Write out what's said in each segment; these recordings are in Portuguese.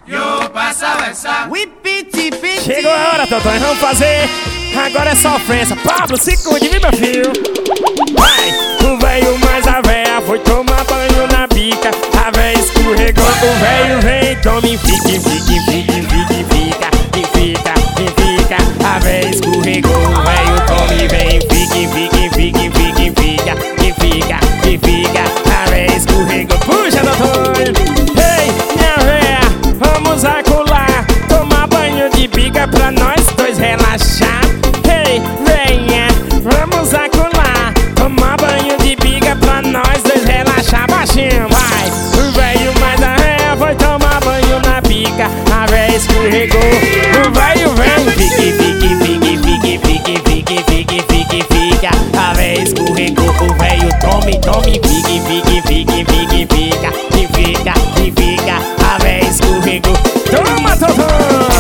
yo passa essa. Chegou a hora, Totó, vamos fazer. Agora é sofrência. Pablo, se cuide, viu, meu filho? Vai! O velho mais a véia foi tomar banho na bica. A véia escorregou, o velho vem, tome, fique, fique, fique, fique, fica, e fica, e fica. A véia escorregou, o velho tome, vem, fique, fique, fique, fique, fica, e fica, e fica. A véia escorregou, puxa, doutor! Ei, minha véia, vamos acular, tomar banho de bica pra nós dois relaxar. Ei, venha, vamos acular, tomar banho de bica pra nós dois relaxar. Baixinho, vai! O velho mais a véia foi tomar banho na bica. A véia escorregou, o velho vem, fique, fique, fique, fique, fique, fique, fique, fique, fica. A véia escorregou, o velho tome, tome, fique, fique, fique, fique, fica, e fica, e fica. A véia escorregou, toma, Totó!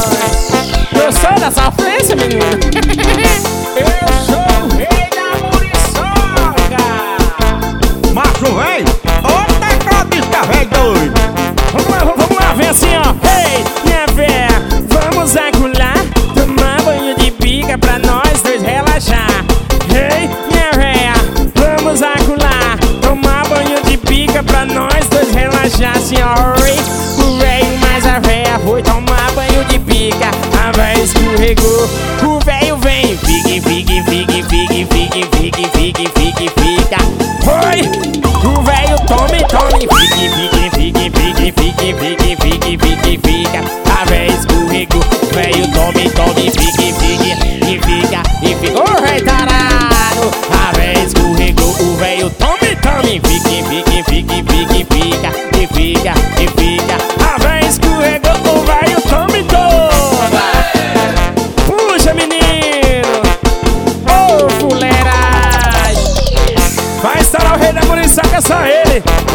Gostou da sofrência, menino? Eu sou o rei da muriçoca! Macho, véi! Ô, tecladista, véi doido! Vamos lá, vem assim, ó! Ei, minha véia, vamos acular, tomar banho de bica pra nós dois relaxar. Ei, minha véia, vamos acular, tomar banho de bica pra nós dois relaxar, senhora. O velho mais a véia foi tomar banho de bica. A véia escorregou, o velho vem, fique, fique, fique, fique, fique, fique, fique, fique, fica. Foi, o velho tome, tome, fique, fique, fique, fique, fique, fique, fique, fique, fica. A véia escorregou, o velho tome, tome, fique, fique, e fica, e fica. Ô, rei tarado! A véia escorregou, o velho tome, tome, fique, fique, fique, fique, fica, e fica, e fica. A véia escorregou, o velho tome, toma! Puxa, menino! Ô, fuleiragem! Vai estourar o rei da muriçoca, só ele!